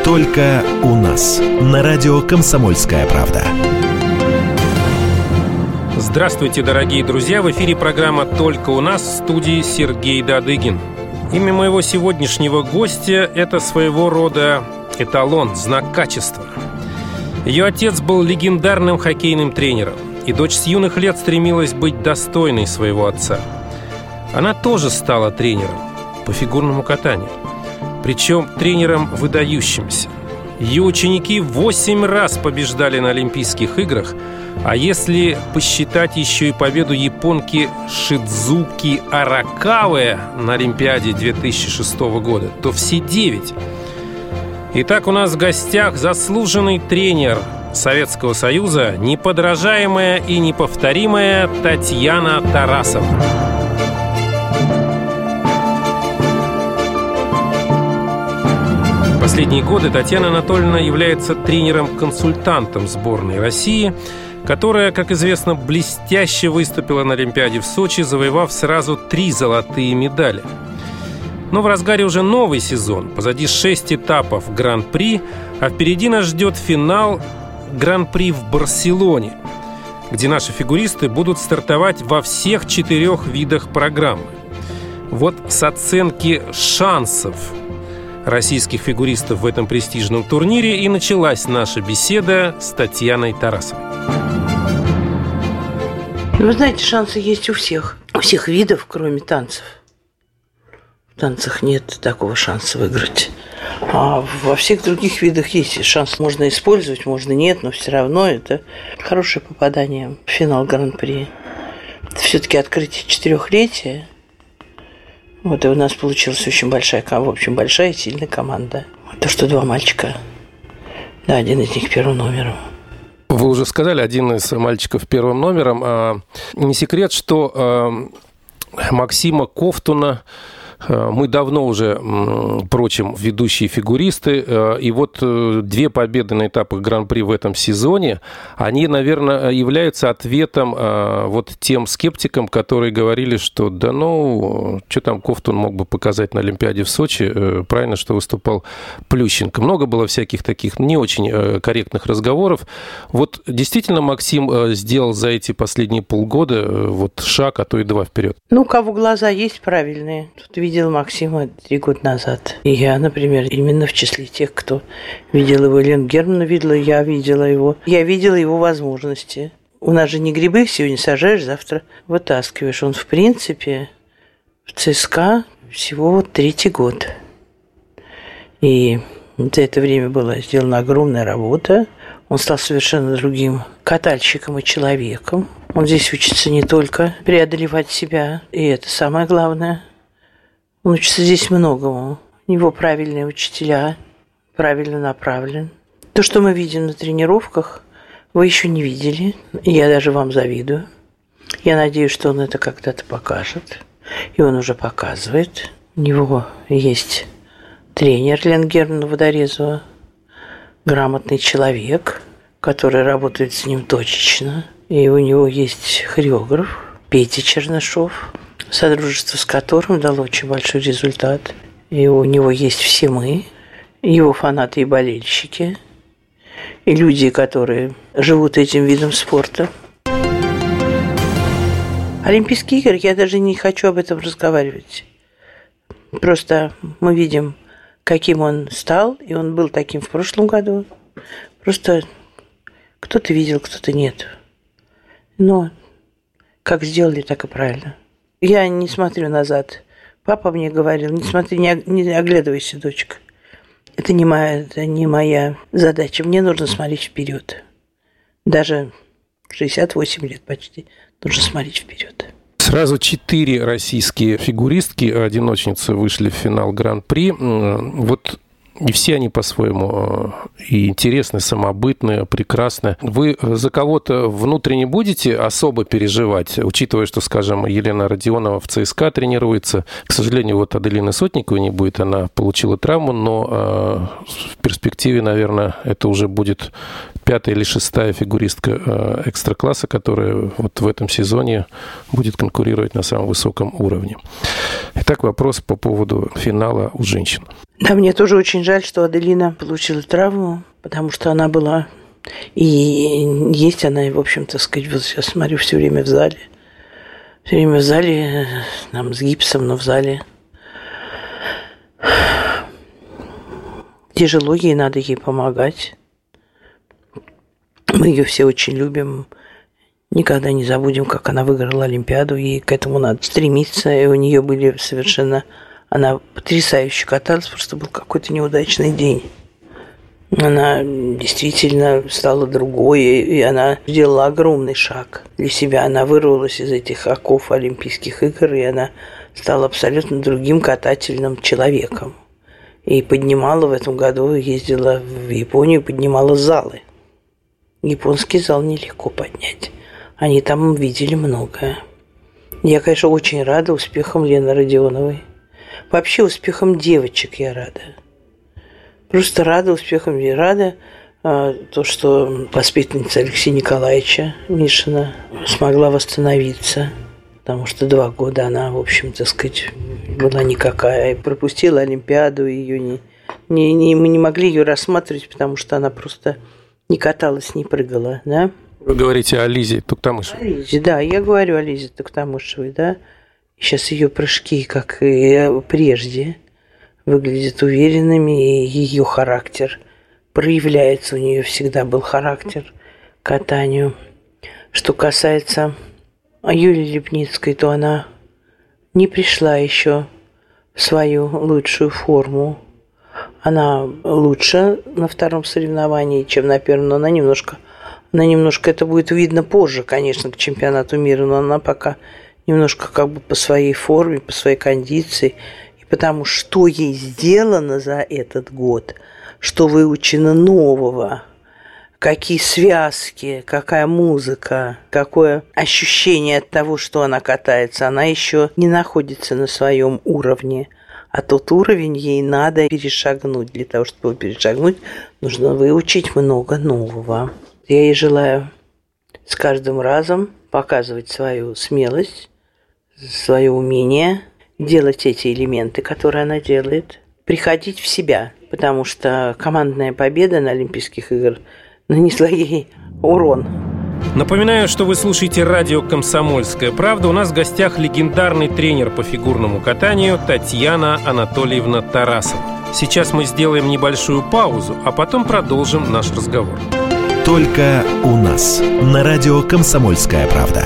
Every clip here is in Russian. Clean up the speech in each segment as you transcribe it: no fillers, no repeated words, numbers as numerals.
Только у нас. На радио «Комсомольская правда». Здравствуйте, дорогие друзья! В эфире программа «Только у нас», в студии Сергей Дадыгин. Имя моего сегодняшнего гостя – это своего рода эталон, знак качества. Ее отец был легендарным хоккейным тренером, и дочь с юных лет стремилась быть достойной своего отца. Она тоже стала тренером по фигурному катанию, причем тренером выдающимся. Ее ученики 8 раз побеждали на Олимпийских играх, а если посчитать еще и победу японки Шидзуки Аракавы на Олимпиаде 2006 года, то все 9. Итак, у нас в гостях заслуженный тренер Советского Союза, неподражаемая и неповторимая Татьяна Тарасова. Последние годы Татьяна Анатольевна является тренером-консультантом сборной России, которая, как известно, блестяще выступила на Олимпиаде в Сочи, завоевав сразу 3 золотые медали. Но в разгаре уже новый сезон, позади 6 этапов Гран-при, а впереди нас ждет финал Гран-при в Барселоне, где наши фигуристы будут стартовать во всех 4 видах программы. Вот с оценки шансов российских фигуристов в этом престижном турнире и началась наша беседа с Татьяной Тарасовой. Вы знаете, шансы есть у всех видов, кроме танцев. В танцах нет такого шанса выиграть. А во всех других видах есть шанс. Можно использовать, можно нет, но все равно это хорошее попадание в финал Гран-при. Это все-таки открытие 4-летия. Вот, и у нас получилась очень большая и сильная команда. То, что 2 мальчика, да, один из них первым номером. Вы уже сказали, один из мальчиков первым номером. Не секрет, что Максима Ковтуна мы давно уже прочим ведущие фигуристы. И вот 2 победы на этапах Гран-при в этом сезоне, они, наверное, являются ответом вот тем скептикам, которые говорили, что да ну, что там Ковтун мог бы показать на Олимпиаде в Сочи, правильно, что выступал Плющенко. Много было всяких таких не очень корректных разговоров. Вот действительно Максим сделал за эти последние полгода вот шаг, а то и 2 вперед. Ну, у кого глаза есть правильные. Тут видела Максима 3 года назад. И я, например, именно в числе тех, кто видел его. Елена Германовна видела, я видела его. Я видела его возможности. У нас же не грибы сегодня сажаешь, завтра вытаскиваешь. Он, в принципе, в ЦСКА всего 3-й год. И за это время была сделана огромная работа. Он стал совершенно другим катальщиком и человеком. Он здесь учится не только преодолевать себя, и это самое главное. Он учится здесь многому. У него правильные учителя, правильно направлен. То, что мы видим на тренировках, вы еще не видели. И я даже вам завидую. Я надеюсь, что он это когда-то покажет. И он уже показывает. У него есть тренер Лена Германовна Водорезова, грамотный человек, который работает с ним точечно. И у него есть хореограф Петя Чернышов, содружество с которым дало очень большой результат. И у него есть все мы, его фанаты и болельщики, и люди, которые живут этим видом спорта. Олимпийские игры, я даже не хочу об этом разговаривать. Просто мы видим, каким он стал, и он был таким в прошлом году. Просто кто-то видел, кто-то нет. Но как сделали, так и правильно. Я не смотрю назад. Папа мне говорил, не смотри, не оглядывайся, дочка. Это не моя задача. Мне нужно смотреть вперед. Даже 68 лет почти нужно смотреть вперед. Сразу 4 российские фигуристки-одиночницы вышли в финал Гран-при. Вот и все они по-своему и интересны, самобытные, прекрасны. Вы за кого-то внутренне будете особо переживать, учитывая, что, скажем, Елена Родионова в ЦСКА тренируется. К сожалению, вот Аделины Сотниковой не будет, она получила травму, но в перспективе, наверное, это уже будет 5-я или 6-я фигуристка экстра-класса, которая вот в этом сезоне будет конкурировать на самом высоком уровне. Итак, вопрос по поводу финала у женщин. Да, мне тоже очень жаль, что Аделина получила травму, потому что она была... И есть она, в общем-то, сказать, вот сейчас смотрю все время в зале. Все время в зале, там, с гипсом, но в зале. Тяжело ей, надо ей помогать. Мы ее все очень любим. Никогда не забудем, как она выиграла Олимпиаду, и к этому надо стремиться. И у нее были совершенно... Она потрясающе каталась, просто был какой-то неудачный день. Она действительно стала другой, и она сделала огромный шаг для себя. Она вырвалась из этих оков Олимпийских игр, и она стала абсолютно другим катательным человеком. И поднимала в этом году, ездила в Японию, поднимала залы. Японский зал нелегко поднять. Они там видели многое. Я, конечно, очень рада успехам Лены Родионовой. Вообще успехам девочек я рада. Просто рада успехам. Я рада то, что воспитанница Алексея Николаевича Мишина смогла восстановиться. Потому что 2 года она, в общем, так сказать, была никакая. И пропустила Олимпиаду, ее мы не могли ее рассматривать, потому что она просто не каталась, не прыгала, да? Вы говорите о Лизе Туктамышевой. О Лизе, да, я говорю о Лизе Туктамышевой, да. Сейчас ее прыжки, как и прежде, выглядят уверенными, и ее характер проявляется. У нее всегда был характер к катанию. Что касается Юлии Липницкой, то она не пришла еще в свою лучшую форму. Она лучше на 2-м соревновании, чем на 1-м, но она немножко это будет видно позже, конечно, к чемпионату мира, но она пока немножко как бы по своей форме, по своей кондиции, и потому что ей сделано за этот год, что выучено нового, какие связки, какая музыка, какое ощущение от того, что она катается, она еще не находится на своем уровне. А тот уровень ей надо перешагнуть. Для того, чтобы его перешагнуть, нужно выучить много нового. Я ей желаю с каждым разом показывать свою смелость, свое умение, делать эти элементы, которые она делает, приходить в себя, потому что командная победа на Олимпийских играх нанесла ей урон. Напоминаю, что вы слушаете радио «Комсомольская правда». У нас в гостях легендарный тренер по фигурному катанию Татьяна Анатольевна Тарасова. Сейчас мы сделаем небольшую паузу, а потом продолжим наш разговор. Только у нас на радио «Комсомольская правда».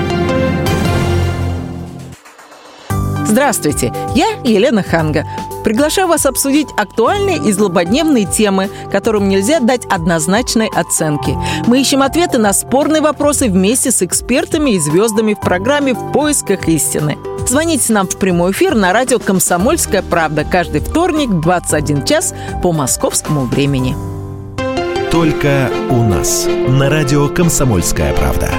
Здравствуйте, я Елена Ханга. Приглашаю вас обсудить актуальные и злободневные темы, которым нельзя дать однозначной оценки. Мы ищем ответы на спорные вопросы вместе с экспертами и звездами в программе «В поисках истины». Звоните нам в прямой эфир на радио «Комсомольская правда» каждый вторник в 21 час по московскому времени. Только у нас на радио «Комсомольская правда».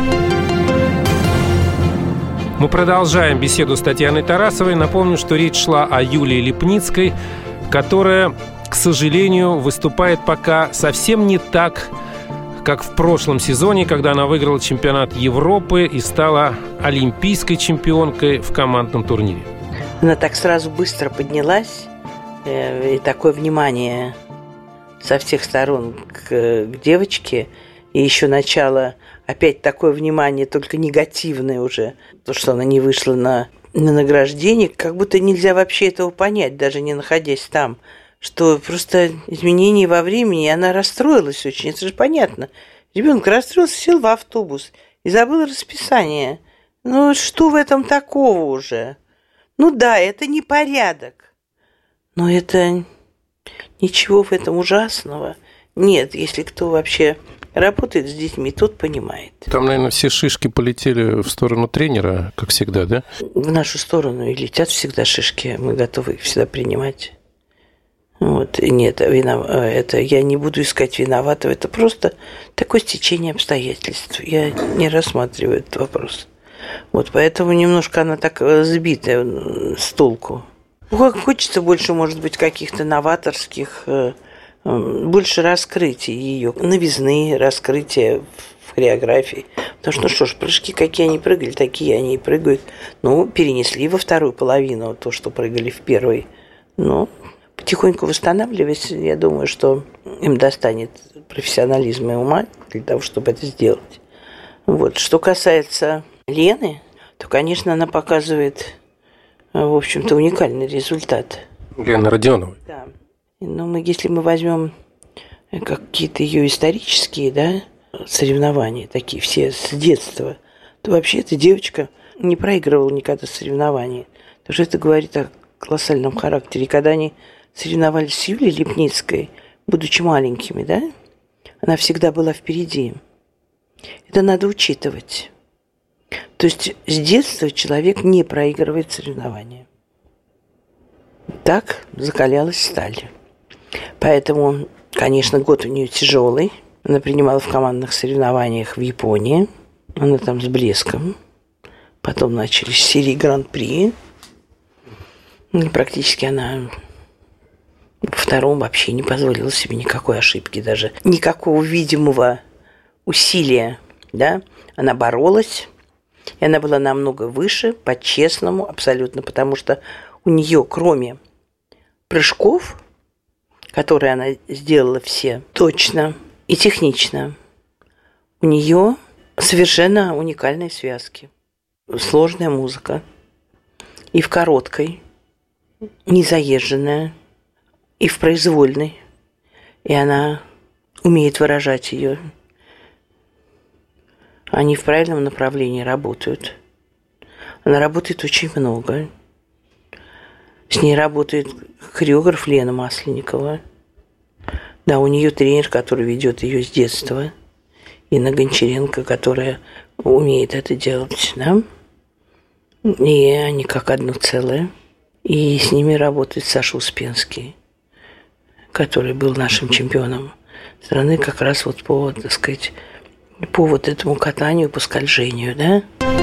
Мы продолжаем беседу с Татьяной Тарасовой. Напомню, что речь шла о Юлии Липницкой, которая, к сожалению, выступает пока совсем не так, как в прошлом сезоне, когда она выиграла чемпионат Европы и стала олимпийской чемпионкой в командном турнире. Она так сразу быстро поднялась, и такое внимание со всех сторон к девочке, и еще начало... Опять такое внимание, только негативное уже. То, что она не вышла на награждение, как будто нельзя вообще этого понять, даже не находясь там. Что просто изменения во времени, и она расстроилась очень. Это же понятно. Ребенок расстроился, сел в автобус и забыл расписание. Ну, что в этом такого уже? Ну да, это непорядок. Но это ничего в этом ужасного нет, если кто вообще... работает с детьми, тот понимает. Там, наверное, все шишки полетели в сторону тренера, как всегда, да? В нашу сторону и летят всегда шишки. Мы готовы их всегда принимать. Вот. И нет, это я не буду искать виноватого. Это просто такое стечение обстоятельств. Я не рассматриваю этот вопрос. Вот поэтому немножко она так сбита с толку. Хочется больше, может быть, каких-то новаторских... больше раскрытия ее, новизны, раскрытия в хореографии. Потому что, ну что ж, прыжки, какие они прыгали, такие они и прыгают. Ну, перенесли во вторую половину то, что прыгали в первой. Ну, потихоньку восстанавливаясь, я думаю, что им достанет профессионализма и ума для того, чтобы это сделать. Вот. Что касается Лены, то, конечно, она показывает, в общем-то, уникальный результат. Лены Родионовой. Да. Но если мы возьмем какие-то ее исторические, да, соревнования, такие все с детства, то вообще эта девочка не проигрывала никогда соревнования. Потому что это говорит о колоссальном характере. И когда они соревновались с Юлией Липницкой, будучи маленькими, да, она всегда была впереди. Это надо учитывать. То есть с детства человек не проигрывает соревнования. Так закалялась сталь. Поэтому, конечно, год у нее тяжелый. Она принимала в командных соревнованиях в Японии. Она там с блеском. Потом начались серии Гран-при. И практически она во втором вообще не позволила себе никакой ошибки, даже никакого видимого усилия. Да? Она боролась, и она была намного выше, по-честному, абсолютно, потому что у нее, кроме прыжков, которые она сделала все точно и технично, у нее совершенно уникальные связки. Сложная музыка. И в короткой, незаезженная, и в произвольной. И она умеет выражать ее. Они в правильном направлении работают. Она работает очень много. С ней работает хореограф Лена Масленникова. Да, у нее тренер, который ведет ее с детства. Инна Гончаренко, которая умеет это делать, да? И они как одно целое. И с ними работает Саша Успенский, который был нашим чемпионом страны как раз вот по, так сказать, по вот этому катанию, по скольжению, да?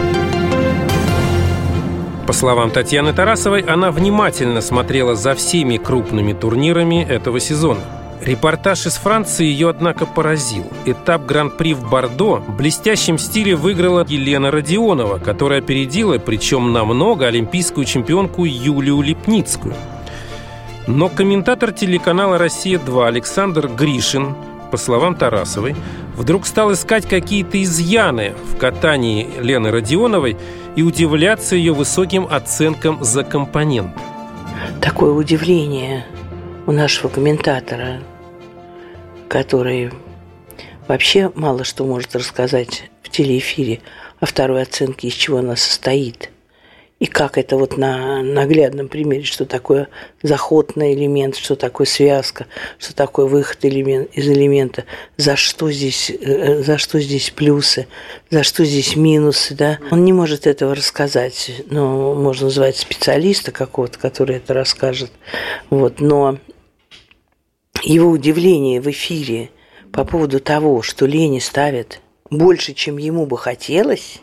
По словам Татьяны Тарасовой, она внимательно смотрела за всеми крупными турнирами этого сезона. Репортаж из Франции ее, однако, поразил. Этап Гран-при в Бордо в блестящем стиле выиграла Елена Родионова, которая опередила, причем намного, олимпийскую чемпионку Юлию Липницкую. Но комментатор телеканала «Россия-2» Александр Гришин, по словам Тарасовой, вдруг стал искать какие-то изъяны в катании Лены Родионовой и удивляться ее высоким оценкам за компонент. Такое удивление у нашего комментатора, который вообще мало что может рассказать в телеэфире о второй оценке, из чего она состоит. И как это вот на наглядном примере, что такое заход на элемент, что такое связка, что такое выход из элемента, за что здесь плюсы, за что здесь минусы, да. Он не может этого рассказать, но можно звать специалиста какого-то, который это расскажет. Вот. Но его удивление в эфире по поводу того, что Лене ставят больше, чем ему бы хотелось,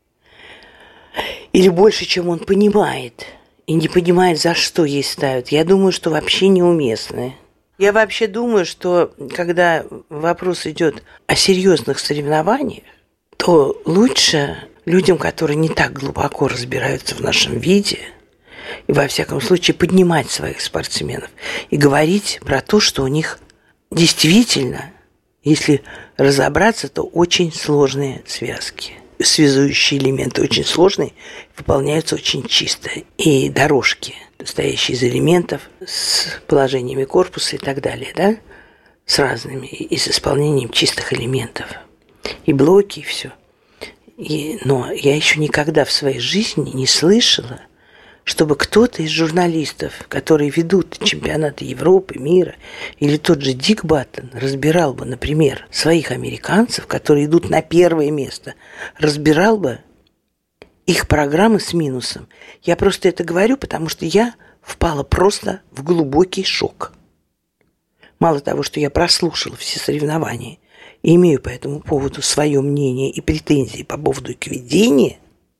или больше, чем он понимает, и не понимает, за что ей ставят, я думаю, что вообще неуместно. Я вообще думаю, что когда вопрос идет о серьезных соревнованиях, то лучше людям, которые не так глубоко разбираются в нашем виде, и во всяком случае поднимать своих спортсменов и говорить про то, что у них действительно, если разобраться, то очень сложные связки. Связующие элементы очень сложные, выполняются очень чисто. И дорожки, состоящие из элементов, с положениями корпуса и так далее, да, с разными, и с исполнением чистых элементов. И блоки, и все. Но я еще никогда в своей жизни не слышала, чтобы кто-то из журналистов, которые ведут чемпионаты Европы, мира, или тот же Дик Баттон, разбирал бы, например, своих американцев, которые идут на первое место, разбирал бы их программы с минусом. Я просто это говорю, потому что я впала просто в глубокий шок. Мало того, что я прослушала все соревнования и имею по этому поводу свое мнение и претензии по поводу их ведения,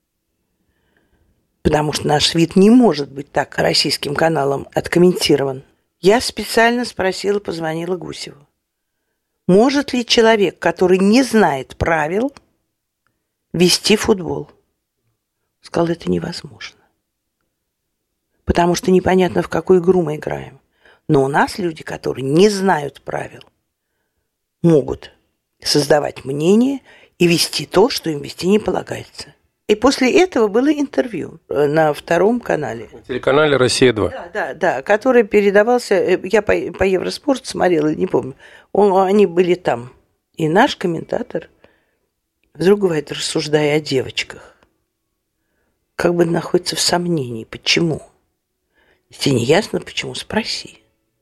потому что наш вид не может быть так российским каналом откомментирован. Я специально спросила, позвонила Гусеву. Может ли человек, который не знает правил, вести футбол? Сказал, это невозможно. Потому что непонятно, в какую игру мы играем. Но у нас люди, которые не знают правил, могут создавать мнение и вести то, что им вести не полагается. И после этого было интервью на 2 канале. На телеканале «Россия-2». Да, который передавался, я по Евроспорт смотрела, не помню, они были там. И наш комментатор вдруг говорит, рассуждая о девочках, как бы находится в сомнении, почему. Если не ясно, почему, спроси.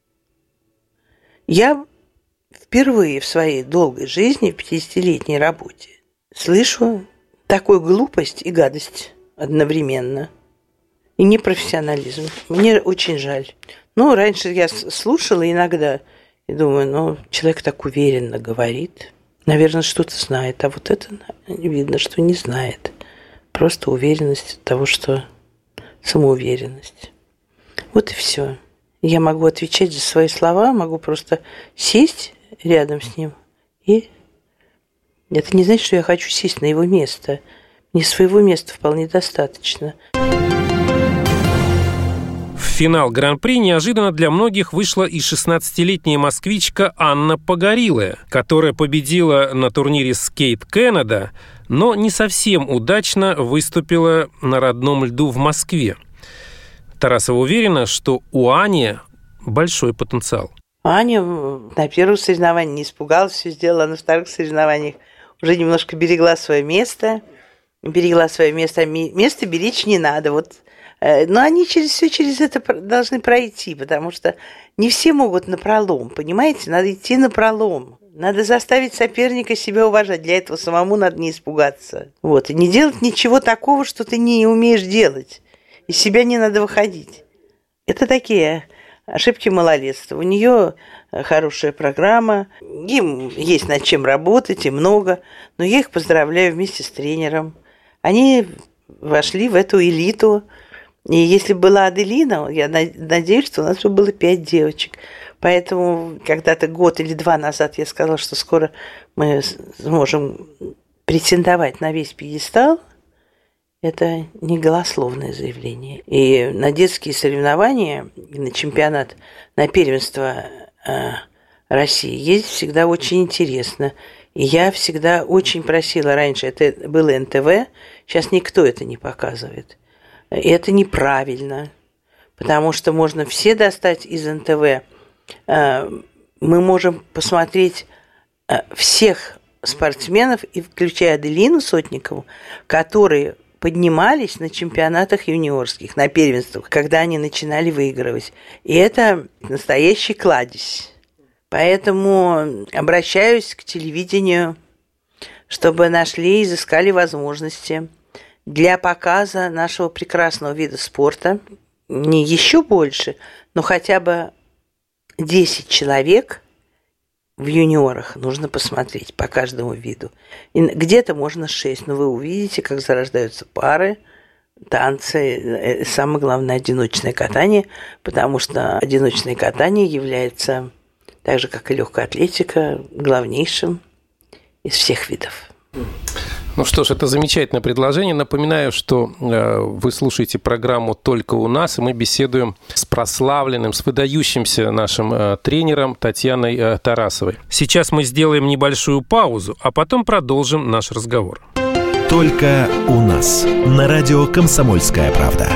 Я впервые в своей долгой жизни, в 50-летней работе, слышу такую глупость и гадость одновременно. И непрофессионализм. Мне очень жаль. Раньше я слушала иногда и думаю, человек так уверенно говорит. Наверное, что-то знает. А вот это видно, что не знает. Просто уверенность от того, что самоуверенность. Вот и все. Я могу отвечать за свои слова, могу просто сесть рядом с ним. И это не значит, что я хочу сесть на его место. Мне своего места вполне достаточно. В финал Гран-при неожиданно для многих вышла и 16-летняя москвичка Анна Погорелая, которая победила на турнире Skate Canada, но не совсем удачно выступила на родном льду в Москве. Тарасова уверена, что у Ани большой потенциал. Аня на первых соревнованиях не испугалась, все сделала, на вторых соревнованиях уже немножко берегла свое место. Место беречь не надо. Но они через это должны пройти, потому что не все могут напролом, понимаете? Надо идти напролом. Надо заставить соперника себя уважать. Для этого самому надо не испугаться. И не делать ничего такого, что ты не умеешь делать. Из себя не надо выходить. Это такие ошибки малолетства. У нее хорошая программа, им есть над чем работать и много, но я их поздравляю вместе с тренером. Они вошли в эту элиту. И если была Аделина, я надеюсь, что у нас уже было 5 девочек. Поэтому когда-то год или 2 назад я сказала, что скоро мы сможем претендовать на весь пьедестал. Это не голословное заявление. И на детские соревнования, на чемпионат, на первенство России ездить всегда очень интересно. И я всегда очень просила раньше, это было НТВ, сейчас никто это не показывает. И это неправильно, потому что можно все достать из НТВ. Мы можем посмотреть всех спортсменов, и включая Аделину Сотникову, которые поднимались на чемпионатах юниорских, на первенствах, когда они начинали выигрывать. И это настоящий кладезь. Поэтому обращаюсь к телевидению, чтобы нашли и изыскали возможности для показа нашего прекрасного вида спорта. Не еще больше, но хотя бы 10 человек в юниорах нужно посмотреть по каждому виду. И где-то можно 6, но вы увидите, как зарождаются пары, танцы, самое главное, одиночное катание, потому что одиночное катание является, так же, как и легкая атлетика, главнейшим из всех видов. Ну что ж, это замечательное предложение. Напоминаю, что вы слушаете программу «Только у нас», и мы беседуем с прославленным, с выдающимся нашим тренером Татьяной Тарасовой. Сейчас мы сделаем небольшую паузу, а потом продолжим наш разговор. «Только у нас» на радио «Комсомольская правда».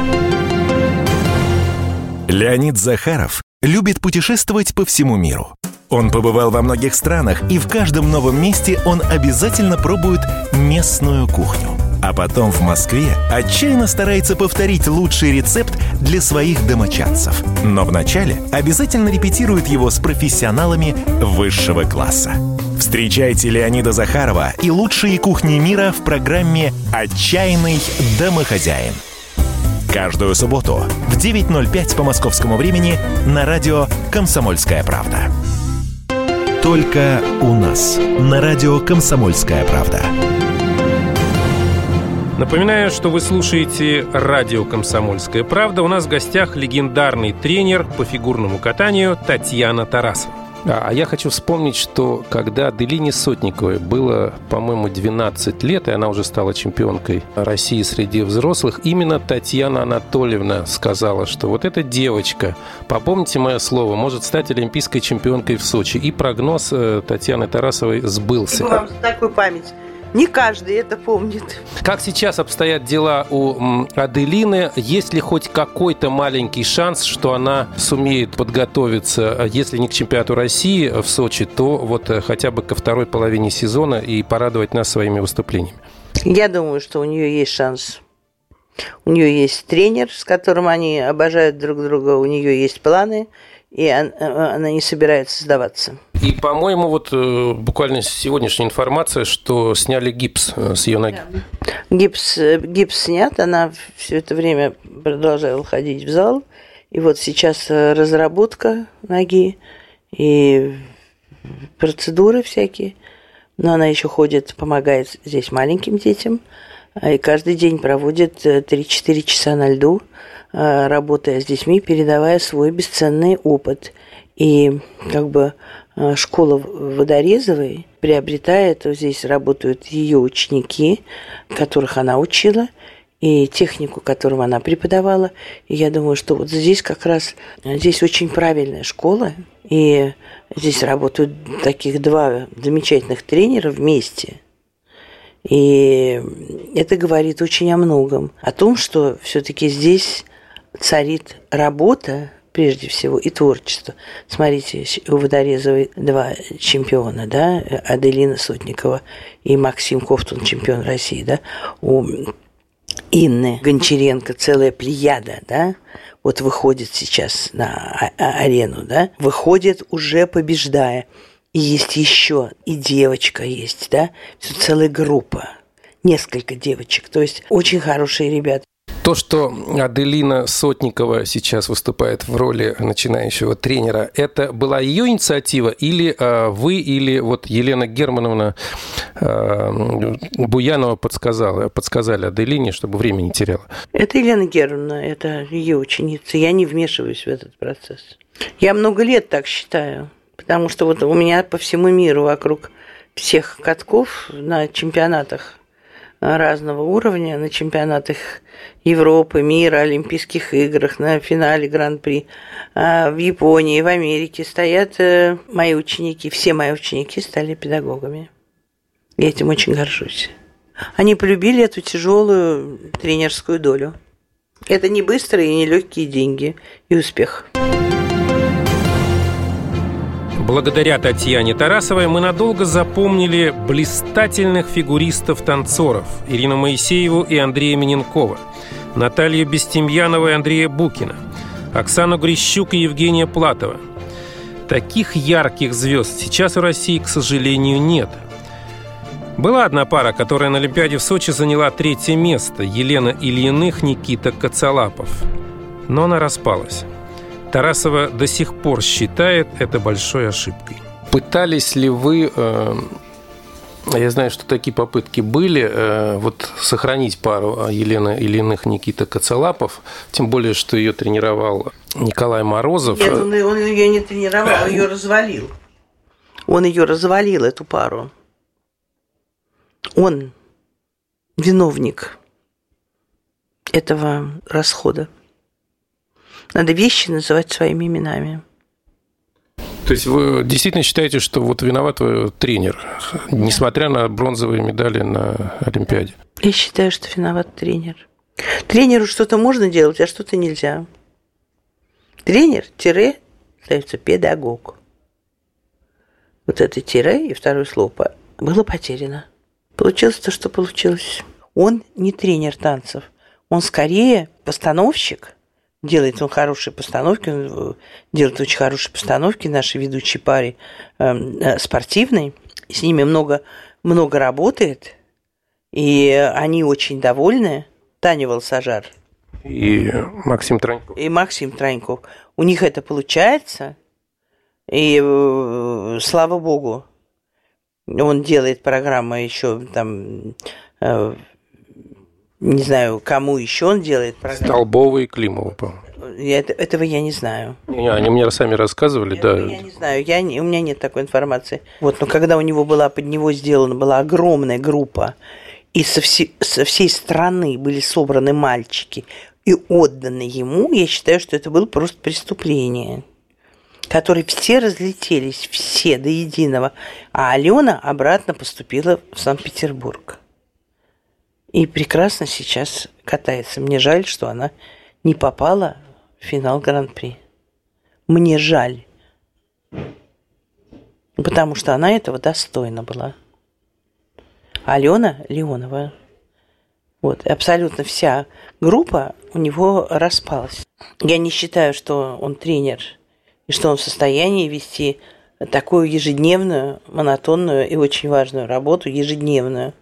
Леонид Захаров любит путешествовать по всему миру. Он побывал во многих странах, и в каждом новом месте он обязательно пробует местную кухню. А потом в Москве отчаянно старается повторить лучший рецепт для своих домочадцев. Но вначале обязательно репетирует его с профессионалами высшего класса. Встречайте Леонида Захарова и лучшие кухни мира в программе «Отчаянный домохозяин». Каждую субботу в 9:05 по московскому времени на радио «Комсомольская правда». «Только у нас» на радио «Комсомольская правда». Напоминаю, что вы слушаете радио «Комсомольская правда». У нас в гостях легендарный тренер по фигурному катанию Татьяна Тарасова. А я хочу вспомнить, что когда Аделине Сотниковой было, по-моему, 12 лет, и она уже стала чемпионкой России среди взрослых, именно Татьяна Анатольевна сказала, что вот эта девочка, попомните мое слово, может стать олимпийской чемпионкой в Сочи. И прогноз Татьяны Тарасовой сбылся. Вам за такую память. Не каждый это помнит. Как сейчас обстоят дела у Аделины? Есть ли хоть какой-то маленький шанс, что она сумеет подготовиться, если не к чемпионату России в Сочи, то вот хотя бы ко второй половине сезона и порадовать нас своими выступлениями? Я думаю, что у нее есть шанс. У нее есть тренер, с которым они обожают друг друга, у нее есть планы, и она не собирается сдаваться. И, по-моему, вот буквально сегодняшняя информация, что сняли гипс с ее ноги. Гипс снят, она все это время продолжала ходить в зал. И вот сейчас разработка ноги и процедуры всякие. Но она еще ходит, помогает здесь маленьким детям. И каждый день проводит 3-4 часа на льду, работая с детьми, передавая свой бесценный опыт. И как бы школа Водорезовой приобретает, здесь работают ее ученики, которых она учила, и технику, которую она преподавала. И я думаю, что вот здесь как раз, здесь очень правильная школа, и здесь работают таких два замечательных тренера вместе. И это говорит очень о многом. О том, что все-таки здесь царит работа, прежде всего, и творчество. Смотрите, у Водорезовой два чемпиона, да, Аделина Сотникова и Максим Ковтун, чемпион России, да, у Инны Гончаренко целая плеяда, да, вот выходит сейчас на арену, да, выходит уже побеждая. И есть еще, и девочка есть, да, целая группа, несколько девочек, то есть очень хорошие ребята. То, что Аделина Сотникова сейчас выступает в роли начинающего тренера, это была ее инициатива, или вы, или вот Елена Германовна Буянова подсказали Аделине, чтобы время не теряла? Это Елена Германовна, это ее ученица. Я не вмешиваюсь в этот процесс. Я много лет так считаю, потому что вот у меня по всему миру вокруг всех катков на чемпионатах разного уровня, на чемпионатах Европы, мира, Олимпийских играх, на финале Гран-при в Японии, в Америке стоят мои ученики. Все мои ученики стали педагогами. Я этим очень горжусь. Они полюбили эту тяжелую тренерскую долю. Это не быстрые и не легкие деньги и успех. Благодаря Татьяне Тарасовой мы надолго запомнили блистательных фигуристов-танцоров Ирину Моисееву и Андрея Миненкова, Наталью Бестемьянову и Андрея Букина, Оксану Грищук и Евгения Платова. Таких ярких звезд сейчас у России, к сожалению, нет. Была одна пара, которая на Олимпиаде в Сочи заняла 3-е место – Елена Ильиных, Никита Коцалапов. Но она распалась. Тарасова до сих пор считает это большой ошибкой. Пытались ли вы, я знаю, что такие попытки были, вот сохранить пару Елена Ильиных, Никита Коцалапов, тем более, что ее тренировал Николай Морозов? Нет, он ее не тренировал, он ее развалил. Он ее развалил, эту пару. Он виновник этого расхода. Надо вещи называть своими именами. То есть вы действительно считаете, что вот виноват тренер, несмотря на бронзовые медали на Олимпиаде? Я считаю, что виноват тренер. Тренеру что-то можно делать, а что-то нельзя. Тренер, тире, ставится педагог. Вот это тире и второе слово было потеряно. Получилось то, что получилось. Он не тренер танцев. Он скорее постановщик. Делает он хорошие постановки, он делает очень хорошие постановки нашей ведущей паре спортивной. С ними много работает, и они очень довольны. Таня Волсажар. И Максим Троньков. У них это получается, и слава богу, он делает программы еще там... Не знаю, кому еще он делает программу. Столбова и Климова, по-моему. Этого я не знаю. Они мне сами рассказывали, да. Я не знаю, у меня нет такой информации. Вот, но когда у него под него сделана была огромная группа, и со всей страны были собраны мальчики и отданы ему, я считаю, что это было просто преступление, которые все разлетелись, все до единого. А Алена обратно поступила в Санкт-Петербург. И прекрасно сейчас катается. Мне жаль, что она не попала в финал Гран-при. Мне жаль. Потому что она этого достойна была. Алена Леонова. Вот, абсолютно вся группа у него распалась. Я не считаю, что он тренер, и что он в состоянии вести такую ежедневную, монотонную и очень важную работу, ежедневную.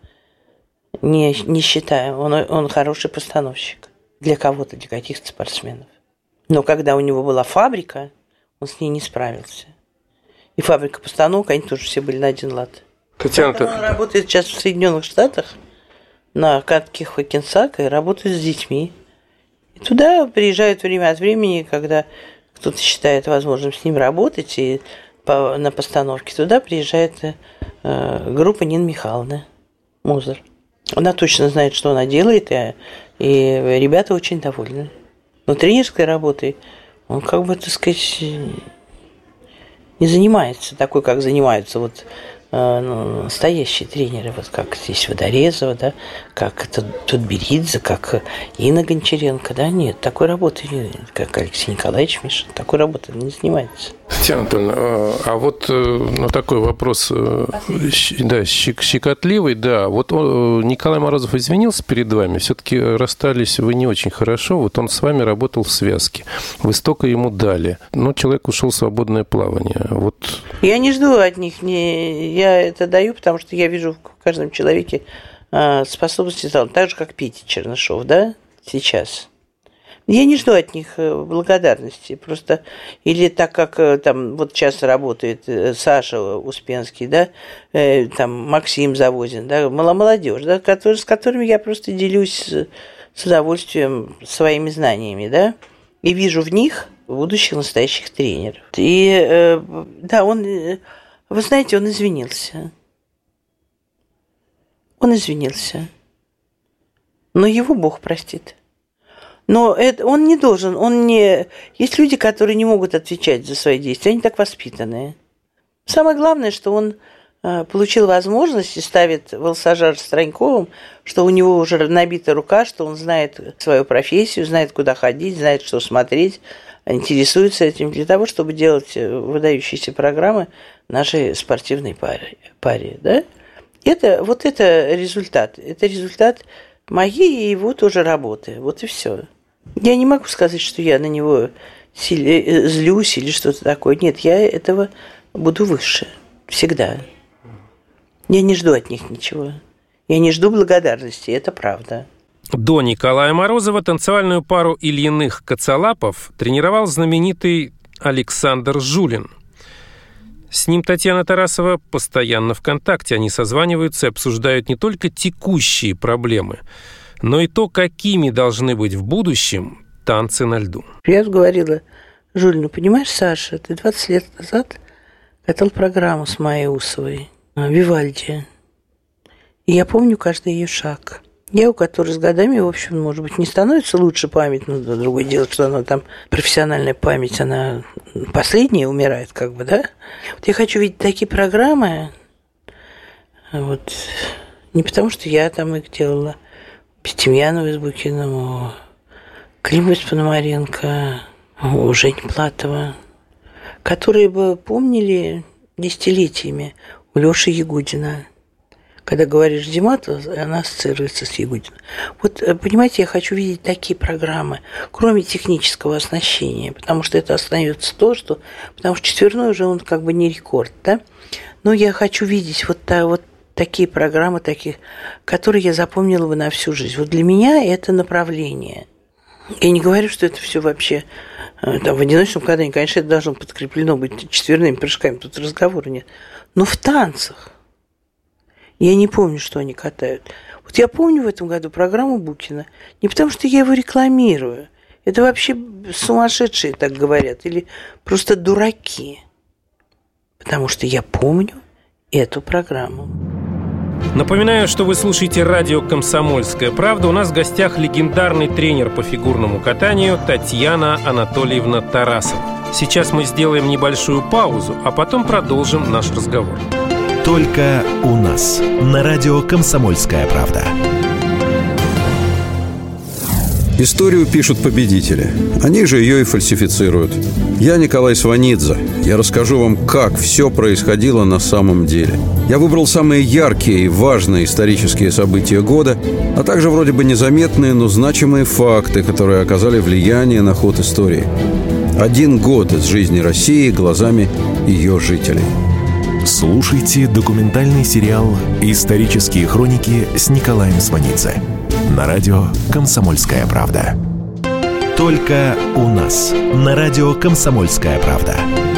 Не считаю. Он хороший постановщик. Для кого-то, для каких-то спортсменов. Но когда у него была фабрика, он с ней не справился. И фабрика постановок, они тоже все были на один лад. Татьяна, он работает сейчас в Соединенных Штатах на катке Хокенсака и работает с детьми. И туда приезжают время от времени, когда кто-то считает возможным с ним работать, и на постановке туда приезжает группа Нины Михайловны Музер. Она точно знает, что она делает, и ребята очень довольны. Но тренерской работой он, как бы, так сказать, не занимается такой, как занимаются вот настоящие тренеры, вот как здесь Водорезова, да, как Тутберидзе, как Инна Гончаренко, да, нет, такой работы, как Алексей Николаевич Мишин, такой работой не занимается. Татьяна Анатольевна, а вот такой вопрос, да, щекотливый, да, вот Николай Морозов извинился перед вами, все-таки расстались вы не очень хорошо, вот он с вами работал в связке, вы столько ему дали, но человек ушел в свободное плавание, вот. Я не жду от них, я это даю, потому что я вижу в каждом человеке способности таланта, так же, как Петя Чернышов, да, сейчас. Я не жду от них благодарности, просто, или так как там вот сейчас работает Саша Успенский, да, там Максим Завозин, да, молодежь, да, с которыми я просто делюсь с удовольствием своими знаниями, да, и вижу в них будущих настоящих тренеров. И да, вы знаете, он извинился. Он извинился. Но его Бог простит. Но он не должен, Есть люди, которые не могут отвечать за свои действия, они так воспитанные. Самое главное, что он получил возможность и ставит волсажар с Троньковым, что у него уже набита рука, что он знает свою профессию, знает, куда ходить, знает, что смотреть, интересуется этим для того, чтобы делать выдающиеся программы нашей спортивной паре. Да? Это результат. Это результат моей и его тоже работы. Вот и все. Я не могу сказать, что я на него злюсь или что-то такое. Нет, я этого буду выше. Всегда. Я не жду от них ничего. Я не жду благодарности, это правда. До Николая Морозова танцевальную пару Ильиных-Коцалапов тренировал знаменитый Александр Жулин. С ним Татьяна Тарасова постоянно в контакте. Они созваниваются и обсуждают не только текущие проблемы, но и то, какими должны быть в будущем танцы на льду. Я говорила Жулину: понимаешь, Саша, ты 20 лет назад катал программу с Майей Усовой «Вивальди». И я помню каждый ее шаг. Я, у которой с годами, в общем, может быть, не становится лучше память, но другое дело, что она там, профессиональная память, она последняя умирает, как бы, да? Вот я хочу видеть такие программы, вот, не потому что я там их делала, Пестемьянова с Букиным, Климова с Пономаренко, Жень Платова, которые бы помнили десятилетиями у Лёши Ягудина. Когда говоришь «зима», то она ассоциируется с Ягудиным. Вот, понимаете, я хочу видеть такие программы, кроме технического оснащения, потому что это остается то, что... Потому что четверной уже он как бы не рекорд, да? Но я хочу видеть вот такие программы, которые я запомнила бы на всю жизнь. Вот для меня это направление. Я не говорю, что это все вообще там, в одиночном катании. Конечно, это должно подкреплено быть четверными прыжками, тут разговора нет. Но в танцах я не помню, что они катают. Вот я помню в этом году программу Букина не потому, что я его рекламирую. Это вообще сумасшедшие так говорят, или просто дураки. Потому что я помню эту программу. Напоминаю, что вы слушаете радио «Комсомольская правда». У нас в гостях легендарный тренер по фигурному катанию Татьяна Анатольевна Тарасова. Сейчас мы сделаем небольшую паузу, а потом продолжим наш разговор. Только у нас на радио «Комсомольская правда». Историю пишут победители. Они же ее и фальсифицируют. Я Николай Сванидзе. Я расскажу вам, как все происходило на самом деле. Я выбрал самые яркие и важные исторические события года, а также вроде бы незаметные, но значимые факты, которые оказали влияние на ход истории. 1 год из жизни России глазами ее жителей. Слушайте документальный сериал «Исторические хроники» с Николаем Сванидзе на радио «Комсомольская правда». Только у нас на радио «Комсомольская правда».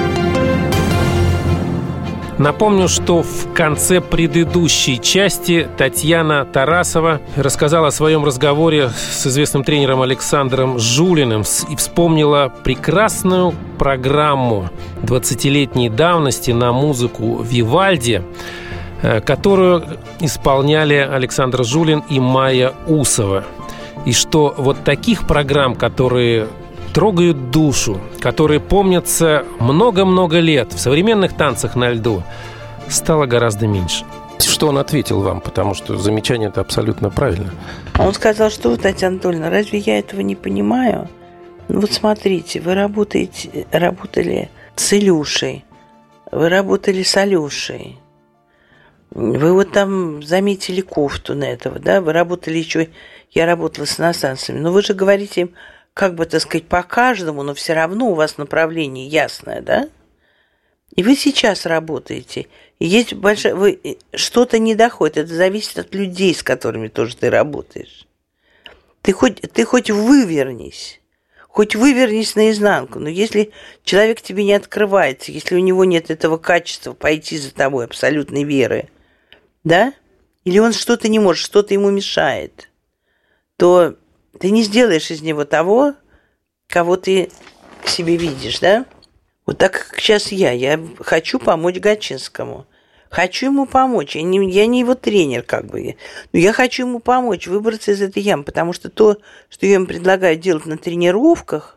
Напомню, что в конце предыдущей части Татьяна Тарасова рассказала о своем разговоре с известным тренером Александром Жулиным и вспомнила прекрасную программу 20-летней давности на музыку Вивальди, которую исполняли Александр Жулин и Майя Усова. И что вот таких программ, которые трогают душу, которые помнятся много-много лет в современных танцах на льду, стало гораздо меньше. Что он ответил вам? Потому что замечание это абсолютно правильно. Он сказал, что вы, Татьяна Анатольевна, разве я этого не понимаю? Ну вот смотрите, вы работали с Илюшей, вы работали с Алешей, вы вот там заметили кофту на этого, да? Вы работали еще, я работала с иностранцами, но вы же говорите им, как бы, так сказать, по каждому, но все равно у вас направление ясное, да? И вы сейчас работаете. И есть большая... Что-то не доходит. Это зависит от людей, с которыми тоже ты работаешь. Ты хоть вывернись. Хоть вывернись наизнанку. Но если человек тебе не открывается, если у него нет этого качества пойти за тобой, абсолютной веры, да? Или он что-то не может, что-то ему мешает, то... Ты не сделаешь из него того, кого ты к себе видишь, да? Вот так как сейчас я хочу помочь Гатчинскому. Хочу ему помочь. Я не его тренер, как бы. Но я хочу ему помочь выбраться из этой ямы, потому что то, что я ему предлагаю делать на тренировках,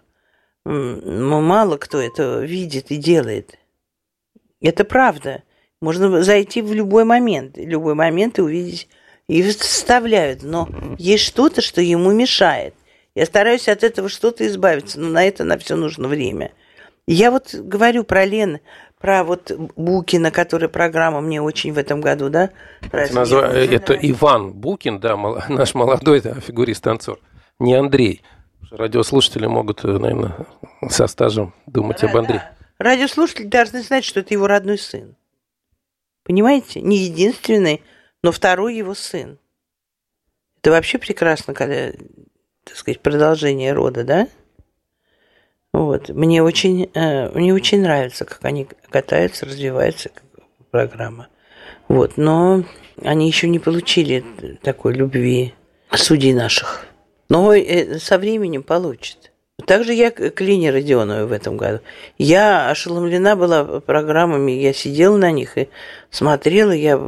мало кто это видит и делает. Это правда. Можно зайти в любой момент и увидеть... И вставляют, но есть что-то, что ему мешает. Я стараюсь от этого что-то избавиться, но на все нужно время. Я вот говорю про Лену, про вот Букина, которая программа мне очень в этом году, да? Это Иван Букин, да, наш молодой фигурист-танцор, не Андрей. Радиослушатели могут, наверное, со стажем думать об Андрее. Радиослушатели должны знать, что это его родной сын. Понимаете? Не единственный, но второй его сын. Это вообще прекрасно, когда, так сказать, продолжение рода, да? Вот. Мне очень нравится, как они катаются, развивается программа. Вот. Но они еще не получили такой любви судей наших. Но со временем получат. Также я к Лене Родионовой в этом году. Я ошеломлена была программами, я сидела на них и смотрела, я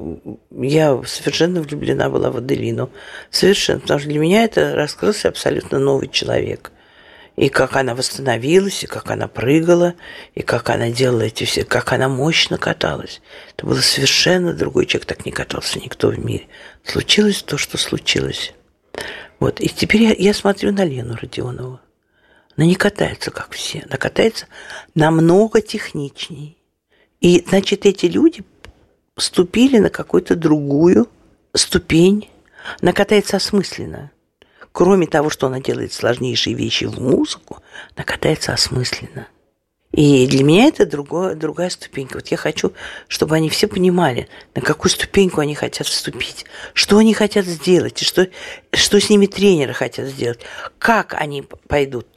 совершенно влюблена была в Аделину. Совершенно, потому что для меня это раскрылся абсолютно новый человек. И как она восстановилась, и как она прыгала, и как она делала эти все, как она мощно каталась. Это был совершенно другой человек, так не катался никто в мире. Случилось то, что случилось. Вот. И теперь я смотрю на Лену Родионову. Она не катается, как все. Она катается намного техничней. И, значит, эти люди ступили на какую-то другую ступень. Она катается осмысленно. Кроме того, что она делает сложнейшие вещи в музыку, она катается осмысленно. И для меня это другая ступенька. Вот я хочу, чтобы они все понимали, на какую ступеньку они хотят вступить, что они хотят сделать, и что с ними тренеры хотят сделать, как они пойдут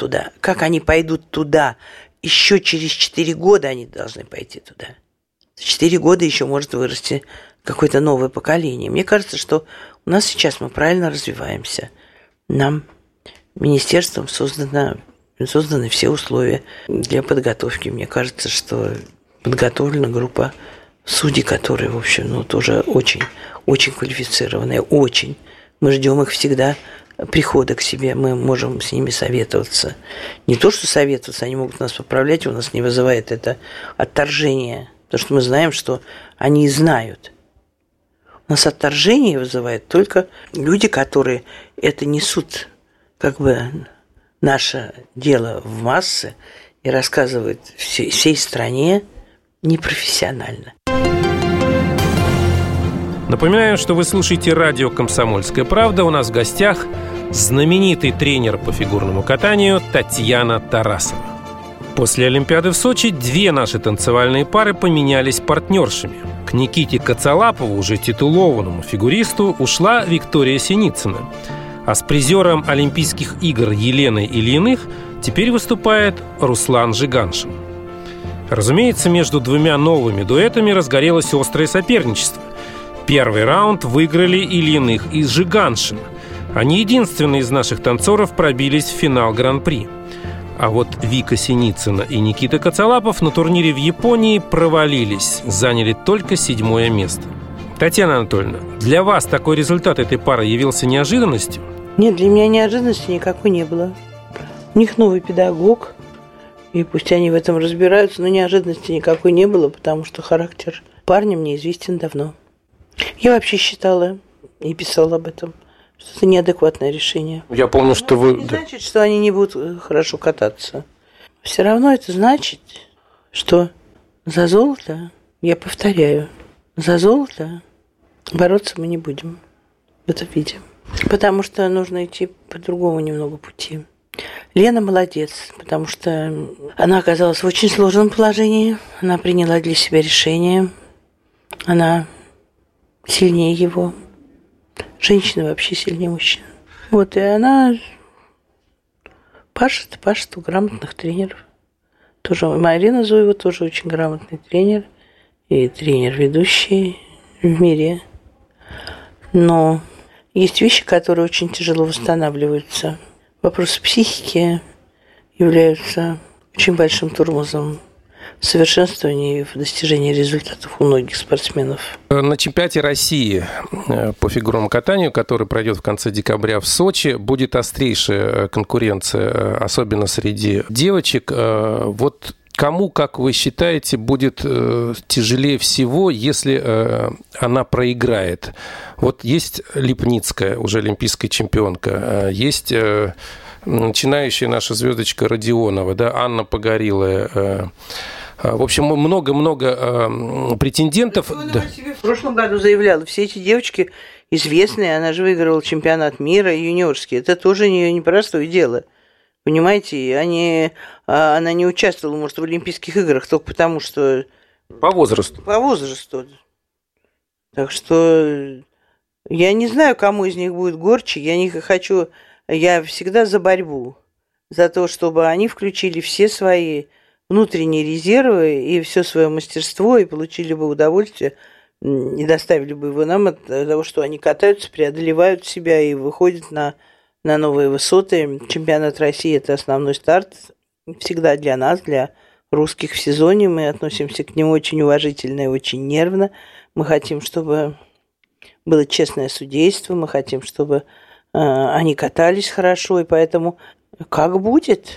туда. Еще через 4 года они должны пойти туда. За 4 года еще может вырасти какое-то новое поколение. Мне кажется, что у нас сейчас мы правильно развиваемся. Нам министерством созданы все условия для подготовки. Мне кажется, что подготовлена группа судей, которые, в общем, тоже очень, очень квалифицированные, очень. Мы ждем их всегда прихода к себе, мы можем с ними советоваться. Не то, что советоваться, они могут нас поправлять, у нас не вызывает это отторжение, потому что мы знаем, что они знают. У нас отторжение вызывает только люди, которые это несут, как бы, наше дело в массы и рассказывают всей стране непрофессионально. Напоминаю, что вы слушаете радио «Комсомольская правда». У нас в гостях знаменитый тренер по фигурному катанию Татьяна Тарасова. После Олимпиады в Сочи 2 наши танцевальные пары поменялись партнершами. К Никите Коцалапову, уже титулованному фигуристу, ушла Виктория Синицына. А с призером Олимпийских игр Еленой Ильиных теперь выступает Руслан Жиганшин. Разумеется, между 2 новыми дуэтами разгорелось острое соперничество. Первый раунд выиграли Ильиных и Жиганшин. Они единственные из наших танцоров пробились в финал Гран-при. А вот Вика Синицына и Никита Коцалапов на турнире в Японии провалились, заняли только 7-е место. Татьяна Анатольевна, для вас такой результат этой пары явился неожиданностью? Нет, для меня неожиданности никакой не было. У них новый педагог, и пусть они в этом разбираются, но неожиданности никакой не было, потому что характер парня мне известен давно. Я вообще считала и писала об этом, что это неадекватное решение. Я помню, что вы... Не значит, что они не будут хорошо кататься. Все равно это значит, что за золото, я повторяю, за золото бороться мы не будем в этом виде. Потому что нужно идти по другому немного пути. Лена молодец, потому что она оказалась в очень сложном положении. Она приняла для себя решение. Она сильнее его. Женщина вообще сильнее мужчин. Вот, и она пашет у грамотных тренеров. Тоже Марина Зуева тоже очень грамотный тренер. И тренер-ведущий в мире. Но есть вещи, которые очень тяжело восстанавливаются. Вопросы психики являются очень большим тормозом в совершенствовании и в достижении результатов у многих спортсменов. На чемпионате России по фигурному катанию, который пройдет в конце декабря в Сочи, будет острейшая конкуренция, особенно среди девочек. Вот кому, как вы считаете, будет тяжелее всего, если она проиграет? Вот есть Липницкая, уже олимпийская чемпионка, есть начинающая наша звездочка Родионова, да, Анна Погорелая. В общем, много-много претендентов. Да. В прошлом году заявляла, все эти девочки известные, она же выиграла чемпионат мира юниорский. Это тоже непростое дело. Понимаете, она не участвовала, может, в Олимпийских играх только потому, что... По возрасту. По возрасту. Так что я не знаю, кому из них будет горче. Я всегда за борьбу. За то, чтобы они включили все свои внутренние резервы и все свое мастерство, и получили бы удовольствие, и доставили бы его нам от того, что они катаются, преодолевают себя и выходят на новые высоты. Чемпионат России – это основной старт всегда для нас, для русских в сезоне. Мы относимся к нему очень уважительно и очень нервно. Мы хотим, чтобы было честное судейство, мы хотим, чтобы они катались хорошо, и поэтому как будет?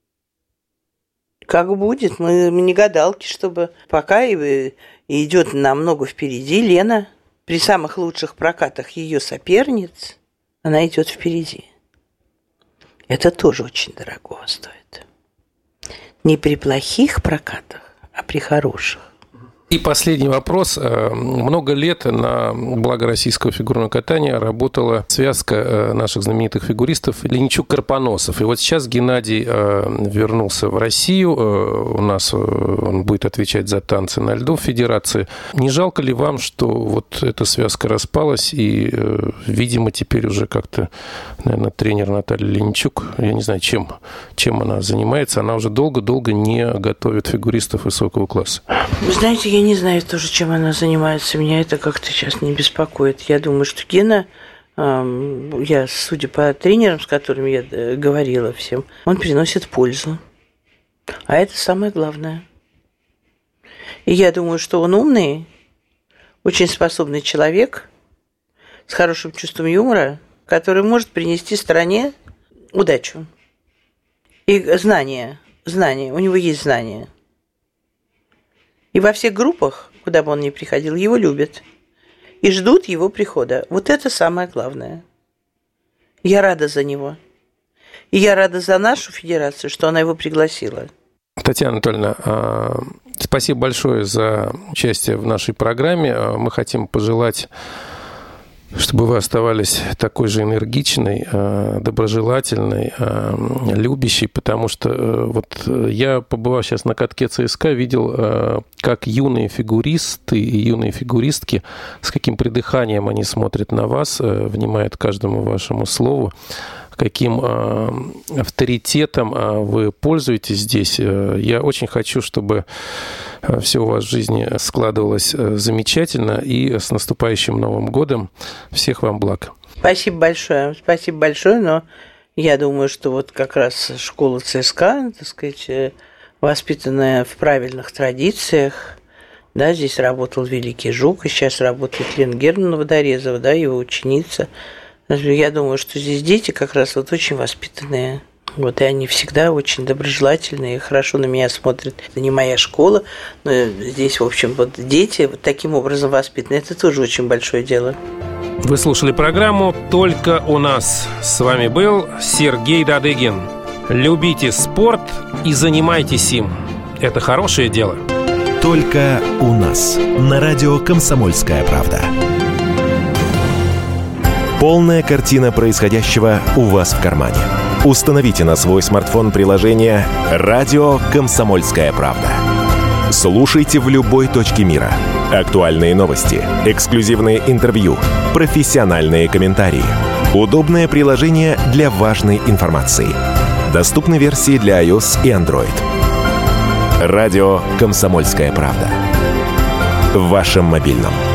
Как будет? Мы не гадалки, чтобы пока и идет намного впереди Лена. При самых лучших прокатах ее соперниц она идет впереди. Это тоже очень дорого стоит. Не при плохих прокатах, а при хороших. И последний вопрос. Много лет на благо российского фигурного катания работала связка наших знаменитых фигуристов Линчук-Карпоносов. И вот сейчас Геннадий вернулся в Россию. У нас он будет отвечать за танцы на льду в Федерации. Не жалко ли вам, что вот эта связка распалась и, видимо, теперь уже как-то, наверное, тренер Наталья Линчук, я не знаю, чем она занимается, она уже долго-долго не готовит фигуристов высокого класса? Вы знаете, я не знаю тоже, чем она занимается. Меня это как-то сейчас не беспокоит. Я думаю, что Гена я, судя по тренерам, с которыми я говорила всем, он приносит пользу. А это самое главное. И я думаю, что он умный, очень способный человек, с хорошим чувством юмора, который может принести стране удачу. И знания. У него есть знания. И во всех группах, куда бы он ни приходил, его любят. И ждут его прихода. Вот это самое главное. Я рада за него. И я рада за нашу федерацию, что она его пригласила. Татьяна Анатольевна, спасибо большое за участие в нашей программе. Мы хотим пожелать, чтобы вы оставались такой же энергичной, доброжелательной, любящей, потому что вот я, побывав сейчас на катке ЦСКА, видел, как юные фигуристы и юные фигуристки, с каким придыханием они смотрят на вас, внимают каждому вашему слову, каким авторитетом вы пользуетесь здесь. Я очень хочу, чтобы все у вас в жизни складывалось замечательно. И с наступающим Новым годом. Всех вам благ. Спасибо большое, но я думаю, что вот как раз школа ЦСКА, так сказать, воспитанная в правильных традициях, да, здесь работал Великий Жук, и сейчас работает Лена Германовна Водорезова, да, его ученица. Я думаю, что здесь дети как раз вот очень воспитанные. Вот, и они всегда очень доброжелательные, хорошо на меня смотрят. Это не моя школа, но здесь, в общем, вот дети вот таким образом воспитаны. Это тоже очень большое дело. Вы слушали программу «Только у нас». С вами был Сергей Дадыгин. Любите спорт и занимайтесь им. Это хорошее дело. «Только у нас» на радио «Комсомольская правда». Полная картина происходящего у вас в кармане. Установите на свой смартфон приложение «Радио Комсомольская правда». Слушайте в любой точке мира. Актуальные новости, эксклюзивные интервью, профессиональные комментарии. Удобное приложение для важной информации. Доступны версии для iOS и Android. «Радио Комсомольская правда». В вашем мобильном.